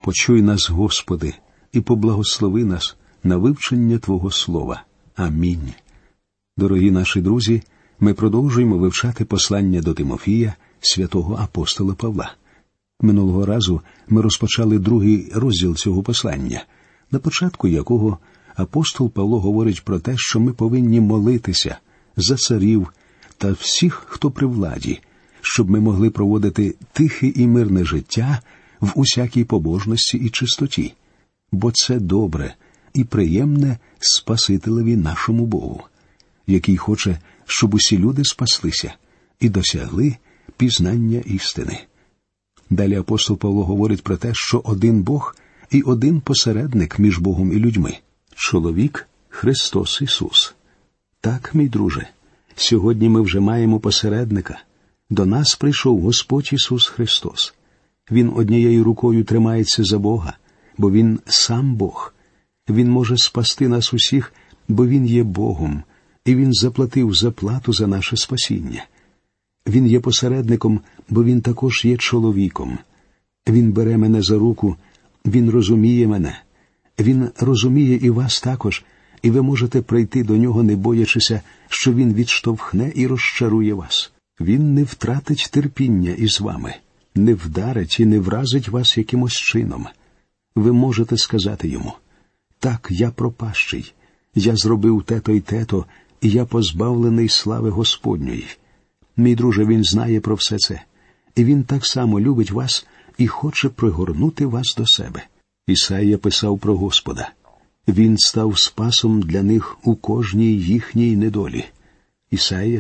Почуй нас, Господи, і поблагослови нас на вивчення Твого Слова. Амінь. Дорогі наші друзі, ми продовжуємо вивчати послання до Тимофія святого апостола Павла. Минулого разу ми розпочали 2-й розділ цього послання, на початку якого апостол Павло говорить про те, що ми повинні молитися за царів та всіх, хто при владі, щоб ми могли проводити тихе і мирне життя в усякій побожності і чистоті, бо це добре і приємне Спасителеві нашому Богу, який хоче, щоб усі люди спаслися і досягли пізнання істини. Далі апостол Павло говорить про те, що один Бог і один посередник між Богом і людьми – чоловік Христос Ісус. Так, мій друже, сьогодні ми вже маємо посередника. До нас прийшов Господь Ісус Христос. Він однією рукою тримається за Бога, бо Він сам Бог. Він може спасти нас усіх, бо Він є Богом, і Він заплатив заплату за наше спасіння. Він є посередником, бо Він також є чоловіком. Він бере мене за руку, Він розуміє мене. Він розуміє і вас також, і ви можете прийти до Нього, не боячися, що Він відштовхне і розчарує вас. Він не втратить терпіння із вами, не вдарить і не вразить вас якимось чином. Ви можете сказати Йому: «Так, я пропащий, я зробив те-то й те-то, і я позбавлений слави Господньої». Мій друже, Він знає про все це, і Він так само любить вас і хоче пригорнути вас до себе. Ісаїя писав про Господа: «Він став спасом для них у кожній їхній недолі». Ісаїя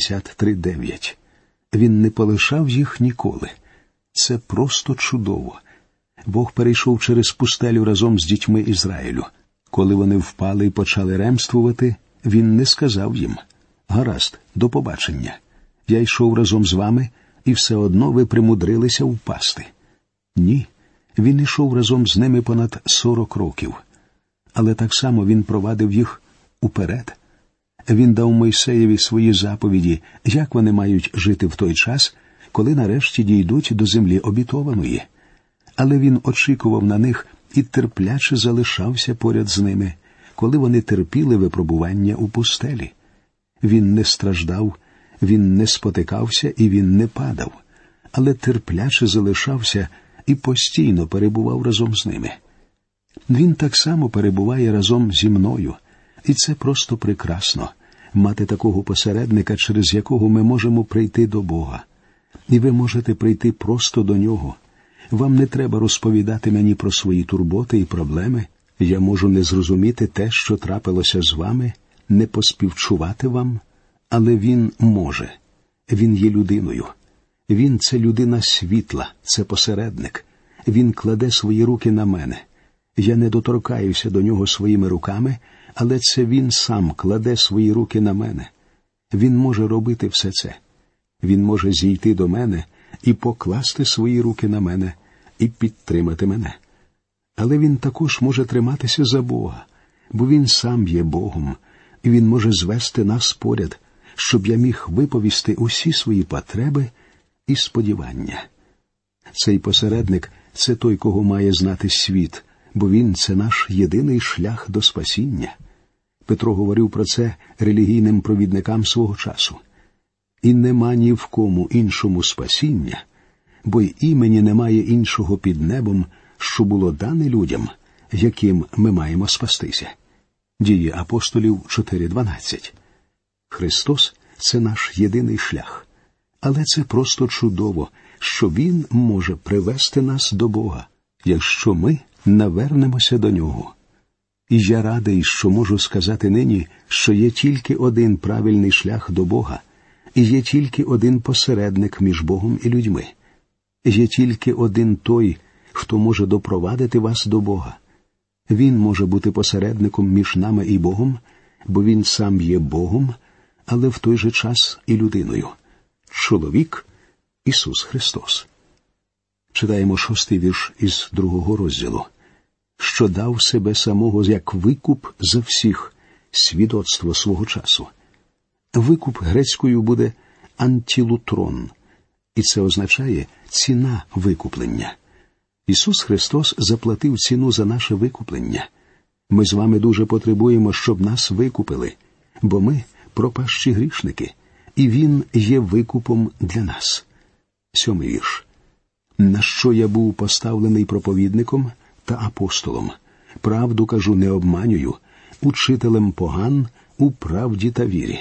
63:9. Він не полишав їх ніколи. Це просто чудово. Бог перейшов через пустелю разом з дітьми Ізраїлю. Коли вони впали і почали ремствувати, Він не сказав їм: «Гаразд, до побачення. Я йшов разом з вами, і все одно ви примудрилися впасти». Ні, Він йшов разом з ними понад 40 років. Але так само Він провадив їх уперед. Він дав Мойсеєві свої заповіді, як вони мають жити в той час, коли нарешті дійдуть до землі обітованої. Але Він очікував на них і терпляче залишався поряд з ними, коли вони терпіли випробування у пустелі. Він не страждав, він не спотикався і він не падав, але терпляче залишався і постійно перебував разом з ними. Він так само перебуває разом зі мною, і це просто прекрасно – мати такого посередника, через якого ми можемо прийти до Бога. І ви можете прийти просто до Нього. Вам не треба розповідати мені про свої турботи і проблеми. Я можу не зрозуміти те, що трапилося з вами, не поспівчувати вам, але Він може. Він є людиною. Він – це людина світла, це посередник. Він кладе свої руки на мене. Я не доторкаюся до Нього своїми руками, але це Він сам кладе свої руки на мене. Він може робити все це. Він може зійти до мене і покласти свої руки на мене і підтримати мене. Але Він також може триматися за Бога, бо Він сам є Богом, і Він може звести нас поряд, щоб я міг виповісти усі свої потреби і сподівання. Цей посередник – це той, кого має знати світ, бо Він – це наш єдиний шлях до спасіння. Петро говорив про це релігійним провідникам свого часу. «І нема ні в кому іншому спасіння, бо й імені немає іншого під небом, що було дане людям, яким ми маємо спастися». Дії апостолів 4:12. Христос – це наш єдиний шлях. Але це просто чудово, що Він може привести нас до Бога, якщо ми навернемося до Нього. І я радий, що можу сказати нині, що є тільки один правильний шлях до Бога, і є тільки один посередник між Богом і людьми. Є тільки один той, хто може допровадити вас до Бога. Він може бути посередником між нами і Богом, бо Він сам є Богом, але в той же час і людиною. Чоловік – Ісус Христос. Читаємо 6-й вірш із 2-го розділу. «Що дав себе самого як викуп за всіх, свідоцтво свого часу». Викуп грецькою буде «антілутрон», і це означає «ціна викуплення». Ісус Христос заплатив ціну за наше викуплення. Ми з вами дуже потребуємо, щоб нас викупили, бо ми пропащі грішники, і Він є викупом для нас. 7 вірш. На що я був поставлений проповідником та апостолом? Правду кажу, не обманюю, учителем поган у правді та вірі.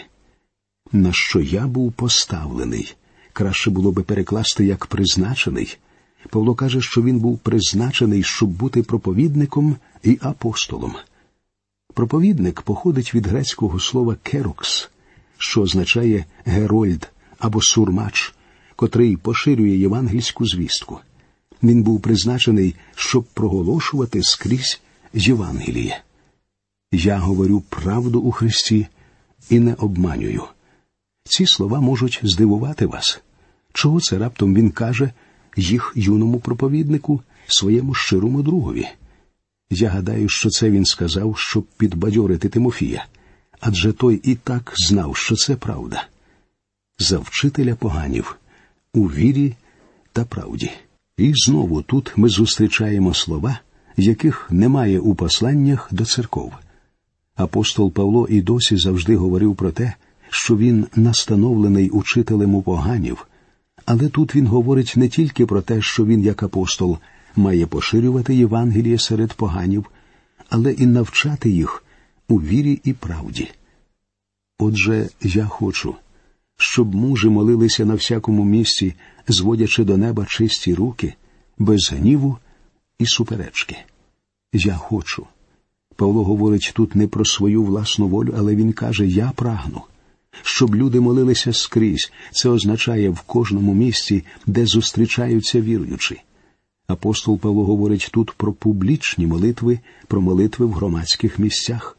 На що я був поставлений? Краще було би перекласти як призначений. Павло каже, що він був призначений, щоб бути проповідником і апостолом. Проповідник походить від грецького слова «керокс», що означає «герольд» або «сурмач», котрий поширює євангельську звістку. Він був призначений, щоб проголошувати скрізь Євангеліє. «Я говорю правду у Христі і не обманюю». Ці слова можуть здивувати вас. Чого це раптом він каже їх юному проповіднику, своєму щирому другові? Я гадаю, що це він сказав, щоб підбадьорити Тимофія, адже той і так знав, що це правда. За вчителя поганів у вірі та правді. І знову тут ми зустрічаємо слова, яких немає у посланнях до церков. Апостол Павло і досі завжди говорив про те, що він настановлений учителем у поганів, але тут він говорить не тільки про те, що він, як апостол, має поширювати Євангеліє серед поганів, але і навчати їх у вірі і правді. Отже, я хочу, щоб мужі молилися на всякому місці, зводячи до неба чисті руки, без гніву і суперечки. Я хочу. Павло говорить тут не про свою власну волю, але він каже «я прагну». Щоб люди молилися скрізь, це означає в кожному місці, де зустрічаються віруючі. Апостол Павло говорить тут про публічні молитви, про молитви в громадських місцях.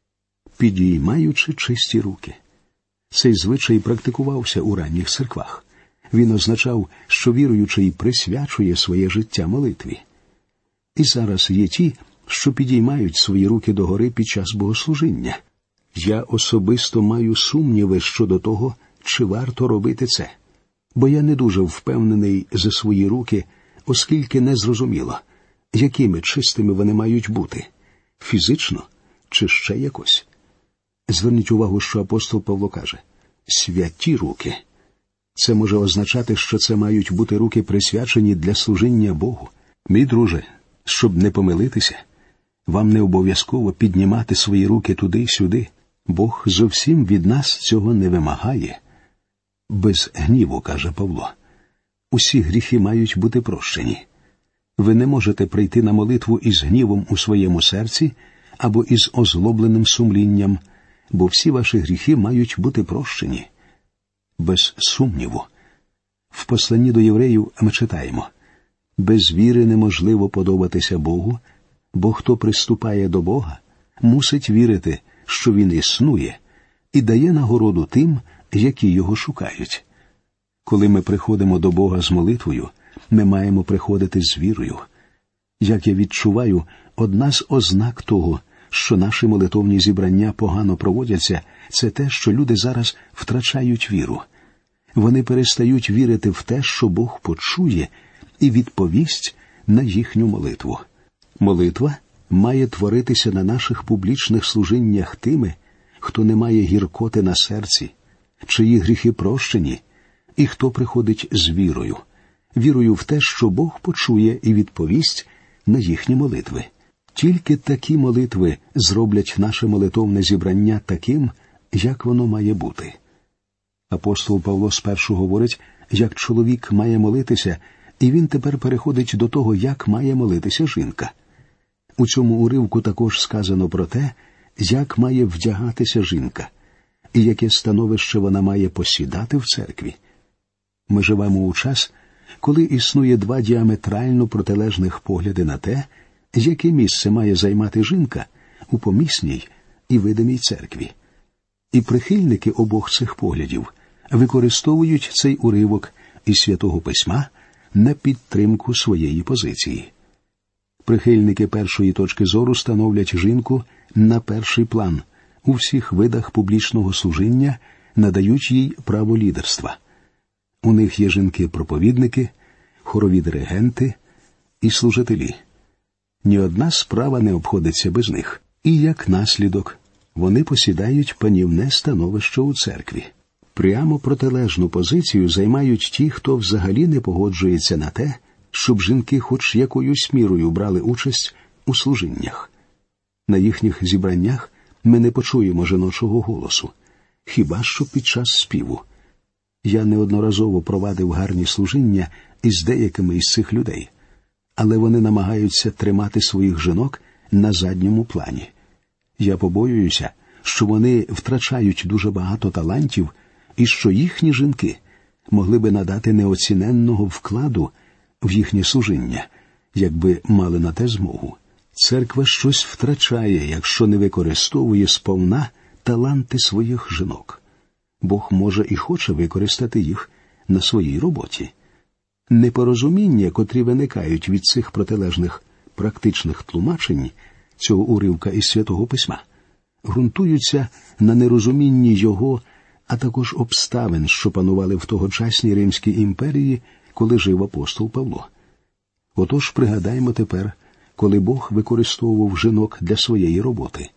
Підіймаючи чисті руки. Цей звичай практикувався у ранніх церквах. Він означав, що віруючий присвячує своє життя молитві. І зараз є ті, що підіймають свої руки догори під час богослужіння. Я особисто маю сумніви щодо того, чи варто робити це. Бо я не дуже впевнений за свої руки, оскільки не зрозуміло, якими чистими вони мають бути – фізично чи ще якось. Зверніть увагу, що апостол Павло каже «святі руки». Це може означати, що це мають бути руки присвячені для служіння Богу. Мій друже, щоб не помилитися, вам не обов'язково піднімати свої руки туди-сюди. Бог зовсім від нас цього не вимагає. Без гніву, каже Павло. Усі гріхи мають бути прощені. Ви не можете прийти на молитву із гнівом у своєму серці або із озлобленим сумлінням, бо всі ваші гріхи мають бути прощені. Без сумніву. В посланні до євреїв ми читаємо «Без віри неможливо подобатися Богу, бо хто приступає до Бога, мусить вірити, що Він існує, і дає нагороду тим, які Його шукають». Коли ми приходимо до Бога з молитвою, ми маємо приходити з вірою. Як я відчуваю, одна з ознак того, що наші молитовні зібрання погано проводяться, це те, що люди зараз втрачають віру. Вони перестають вірити в те, що Бог почує і відповість на їхню молитву. Молитва має творитися на наших публічних служіннях тими, хто не має гіркоти на серці, чиї гріхи прощені, і хто приходить з вірою. Вірою в те, що Бог почує і відповість на їхні молитви. Тільки такі молитви зроблять наше молитовне зібрання таким, як воно має бути. Апостол Павло спершу говорить, як чоловік має молитися, і він тепер переходить до того, як має молитися жінка. У цьому уривку також сказано про те, як має вдягатися жінка, і яке становище вона має посідати в церкві. Ми живемо у час, коли існує два діаметрально протилежних погляди на те, яке місце має займати жінка у помісній і видимій церкві. І прихильники обох цих поглядів використовують цей уривок із Святого Письма на підтримку своєї позиції. Прихильники першої точки зору становлять жінку на перший план, у всіх видах публічного служіння надають їй право лідерства. У них є жінки-проповідники, хорові диригенти, і служителі. Ні одна справа не обходиться без них. І як наслідок, вони посідають панівне становище у церкві. Прямо протилежну позицію займають ті, хто взагалі не погоджується на те, щоб жінки хоч якоюсь мірою брали участь у служіннях. На їхніх зібраннях ми не почуємо жіночого голосу, хіба що під час співу. Я неодноразово провадив гарні служіння із деякими із цих людей, але вони намагаються тримати своїх жінок на задньому плані. Я побоююся, що вони втрачають дуже багато талантів і що їхні жінки могли би надати неоціненного вкладу в їхнє служіння, якби мали на те змогу. Церква щось втрачає, якщо не використовує сповна таланти своїх жінок. Бог може і хоче використати їх на своїй роботі. Непорозуміння, котрі виникають від цих протилежних практичних тлумачень цього уривка із Святого Письма, ґрунтуються на нерозумінні його, а також обставин, що панували в тогочасній Римській імперії, коли жив апостол Павло. Отож пригадаймо тепер, коли Бог використовував жінок для своєї роботи.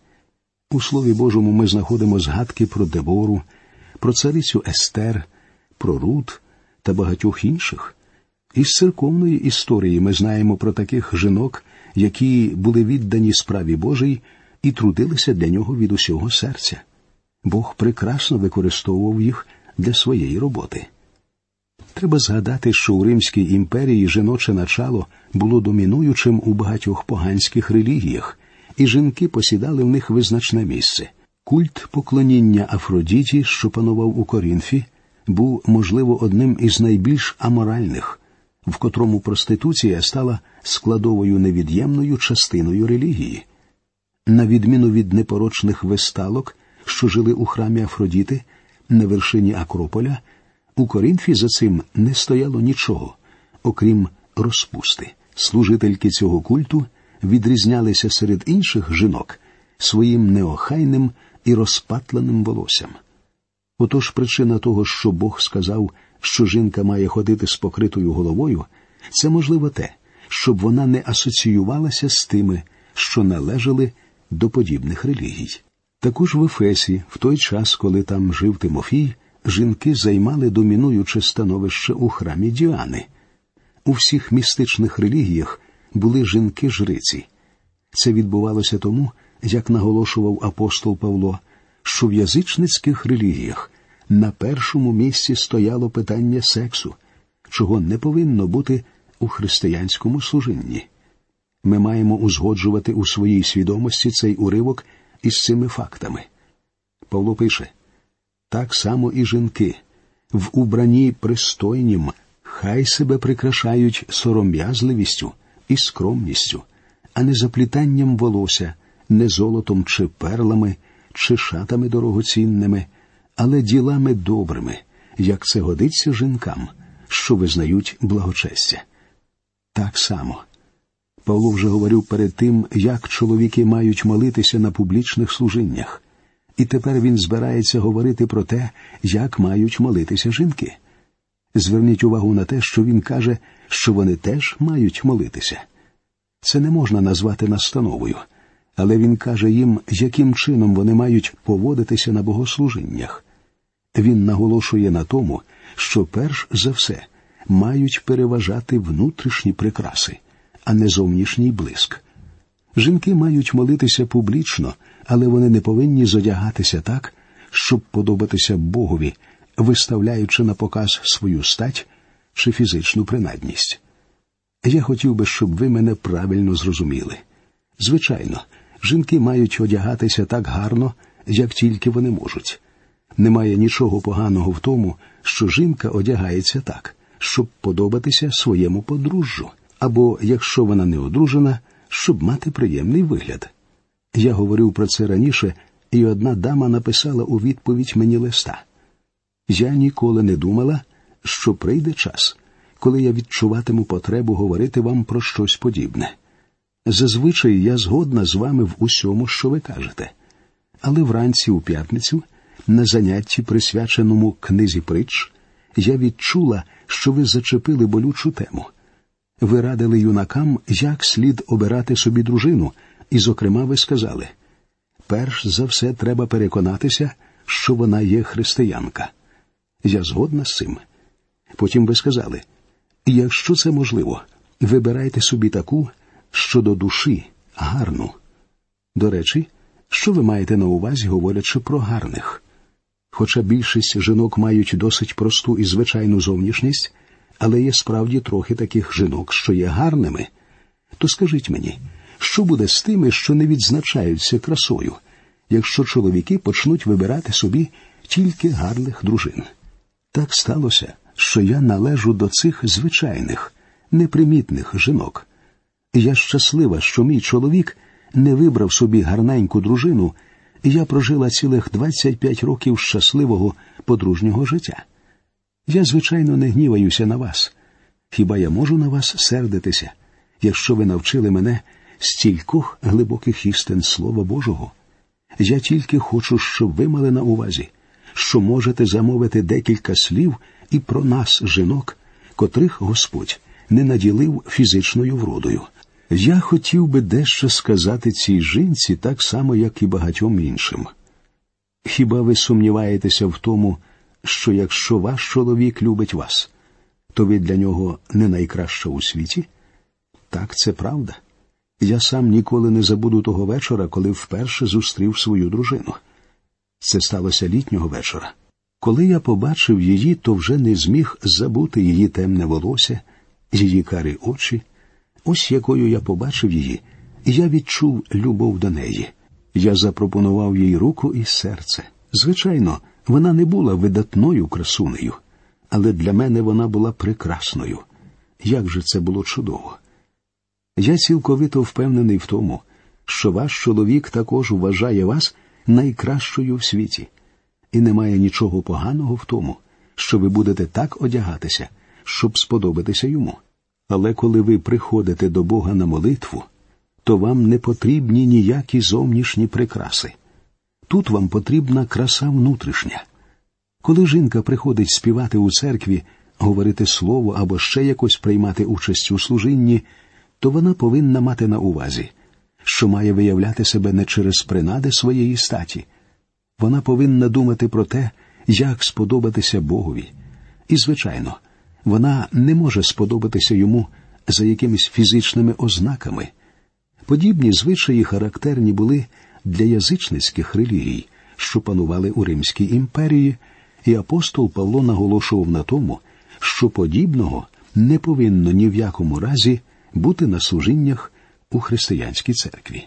У Слові Божому ми знаходимо згадки про Дебору, про царицю Естер, про Рут та багатьох інших. Із церковної історії ми знаємо про таких жінок, які були віддані справі Божій і трудилися для нього від усього серця. Бог прекрасно використовував їх для своєї роботи. Треба згадати, що у Римській імперії жіноче начало було домінуючим у багатьох поганських релігіях, і жінки посідали в них визначне місце. Культ поклоніння Афродіті, що панував у Корінфі, був, можливо, одним із найбільш аморальних, в котрому проституція стала складовою невід'ємною частиною релігії. На відміну від непорочних весталок, що жили у храмі Афродіти, на вершині Акрополя, у Корінфі за цим не стояло нічого, окрім розпусти. Служительки цього культу відрізнялися серед інших жінок своїм неохайним і розпатленим волоссям. Отож причина того, що Бог сказав, що жінка має ходити з покритою головою, це, можливо, те, щоб вона не асоціювалася з тими, що належали до подібних релігій. Також в Ефесі, в той час, коли там жив Тимофій, жінки займали домінуюче становище у храмі Діани. У всіх містичних релігіях були жінки-жриці. Це відбувалося тому, як наголошував апостол Павло, що в язичницьких релігіях на першому місці стояло питання сексу, чого не повинно бути у християнському служінні. Ми маємо узгоджувати у своїй свідомості цей уривок із цими фактами. Павло пише: «Так само і жінки, в убранні пристойнім, хай себе прикрашають сором'язливістю і скромністю, а не заплітанням волосся, не золотом чи перлами, чи шатами дорогоцінними, але ділами добрими, як це годиться жінкам, що визнають благочестя». Так само. Павло вже говорив перед тим, як чоловіки мають молитися на публічних служіннях. І тепер він збирається говорити про те, як мають молитися жінки. Зверніть увагу на те, що він каже, що вони теж мають молитися. Це не можна назвати настановою, але він каже їм, яким чином вони мають поводитися на богослужіннях. Він наголошує на тому, що перш за все мають переважати внутрішні прикраси, а не зовнішній блиск. Жінки мають молитися публічно, але вони не повинні зодягатися так, щоб подобатися Богові, виставляючи на показ свою стать чи фізичну принадність. Я хотів би, щоб ви мене правильно зрозуміли. Звичайно, жінки мають одягатися так гарно, як тільки вони можуть. Немає нічого поганого в тому, що жінка одягається так, щоб подобатися своєму подружжю, або, якщо вона не одружена, щоб мати приємний вигляд. Я говорив про це раніше, і одна дама написала у відповідь мені листа. Я ніколи не думала, що прийде час, коли я відчуватиму потребу говорити вам про щось подібне. Зазвичай я згодна з вами в усьому, що ви кажете. Але вранці у п'ятницю, на занятті, присвяченому книзі притч, я відчула, що ви зачепили болючу тему. Ви радили юнакам, як слід обирати собі дружину, і, зокрема, ви сказали, перш за все треба переконатися, що вона є християнка. Я згодна з цим. Потім ви сказали, якщо це можливо, вибирайте собі таку, що до душі, гарну. До речі, що ви маєте на увазі, говорячи про гарних? Хоча більшість жінок мають досить просту і звичайну зовнішність, але є справді трохи таких жінок, що є гарними. То скажіть мені, що буде з тими, що не відзначаються красою, якщо чоловіки почнуть вибирати собі тільки гарних дружин? Так сталося, що я належу до цих звичайних, непримітних жінок. Я щаслива, що мій чоловік не вибрав собі гарненьку дружину, і я прожила цілих 25 років щасливого подружнього життя. Я, звичайно, не гніваюся на вас. Хіба я можу на вас сердитися, якщо ви навчили мене стількох глибоких істин Слова Божого? Я тільки хочу, щоб ви мали на увазі, що можете замовити декілька слів і про нас, жінок, котрих Господь не наділив фізичною вродою. Я хотів би дещо сказати цій жінці так само, як і багатьом іншим. Хіба ви сумніваєтеся в тому, що якщо ваш чоловік любить вас, то ви для нього не найкраща у світі? Так, це правда. Я сам ніколи не забуду того вечора, коли вперше зустрів свою дружину. Це сталося літнього вечора. Коли я побачив її, то вже не зміг забути її темне волосся, її карі очі. Ось якою я побачив її, і я відчув любов до неї. Я запропонував їй руку і серце. Звичайно, вона не була видатною красунею, але для мене вона була прекрасною. Як же це було чудово! Я цілковито впевнений в тому, що ваш чоловік також вважає вас найкращою в світі. І немає нічого поганого в тому, що ви будете так одягатися, щоб сподобатися йому. Але коли ви приходите до Бога на молитву, то вам не потрібні ніякі зовнішні прикраси. Тут вам потрібна краса внутрішня. Коли жінка приходить співати у церкві, говорити слово або ще якось приймати участь у служінні, то вона повинна мати на увазі, що має виявляти себе не через принади своєї статі. Вона повинна думати про те, як сподобатися Богові. І, звичайно, вона не може сподобатися йому за якимись фізичними ознаками. Подібні звичаї характерні були для язичницьких релігій, що панували у Римській імперії, і апостол Павло наголошував на тому, що подібного не повинно ні в якому разі бути на служіннях у християнській церкві.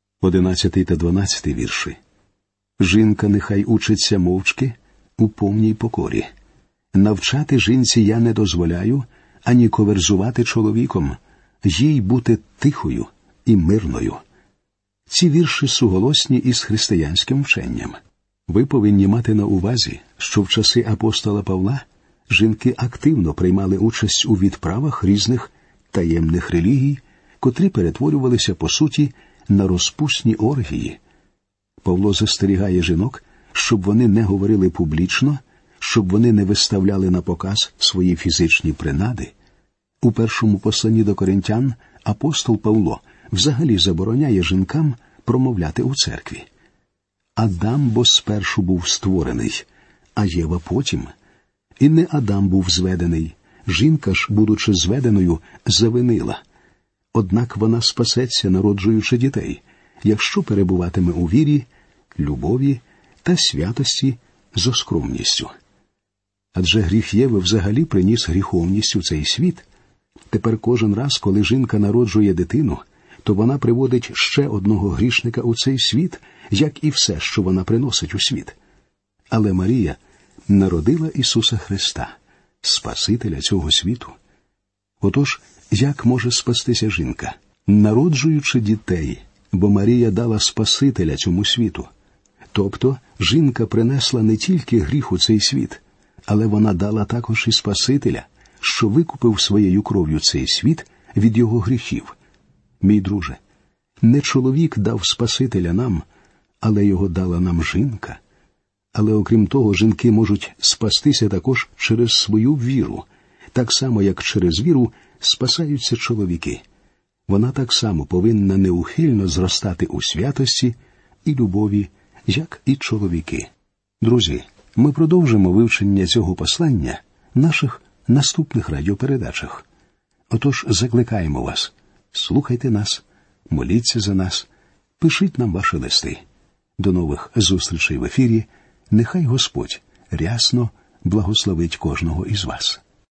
11 та 12 вірші. Жінка нехай учиться мовчки у повній покорі. Навчати жінці я не дозволяю, ані коверзувати чоловіком, їй бути тихою і мирною. Ці вірші суголосні із християнським вченням. Ви повинні мати на увазі, що в часи апостола Павла жінки активно приймали участь у відправах різних таємних релігій, котрі перетворювалися, по суті, на розпусні оргії. Павло застерігає жінок, щоб вони не говорили публічно, щоб вони не виставляли на показ свої фізичні принади. У першому посланні до Коринтян апостол Павло взагалі забороняє жінкам промовляти у церкві. Адам бо спершу був створений, а Єва потім. І не Адам був зведений, жінка ж, будучи зведеною, завинила. Однак вона спасеться, народжуючи дітей, якщо перебуватиме у вірі, любові та святості зо скромністю. Адже гріх Єви взагалі приніс гріховність у цей світ. Тепер кожен раз, коли жінка народжує дитину, то вона приводить ще одного грішника у цей світ, як і все, що вона приносить у світ. Але Марія народила Ісуса Христа, Спасителя цього світу. Отож, як може спастися жінка? Народжуючи дітей, бо Марія дала Спасителя цьому світу. Тобто, жінка принесла не тільки гріх у цей світ, але вона дала також і Спасителя, що викупив своєю кров'ю цей світ від його гріхів. Мій друже, не чоловік дав Спасителя нам, але його дала нам жінка. Але окрім того, жінки можуть спастися також через свою віру, так само, як через віру спасаються чоловіки. Вона так само повинна неухильно зростати у святості і любові, як і чоловіки. Друзі, ми продовжимо вивчення цього послання в наших наступних радіопередачах. Отож, закликаємо вас, слухайте нас, моліться за нас, пишіть нам ваші листи. До нових зустрічей в ефірі. Нехай Господь рясно благословить кожного із вас.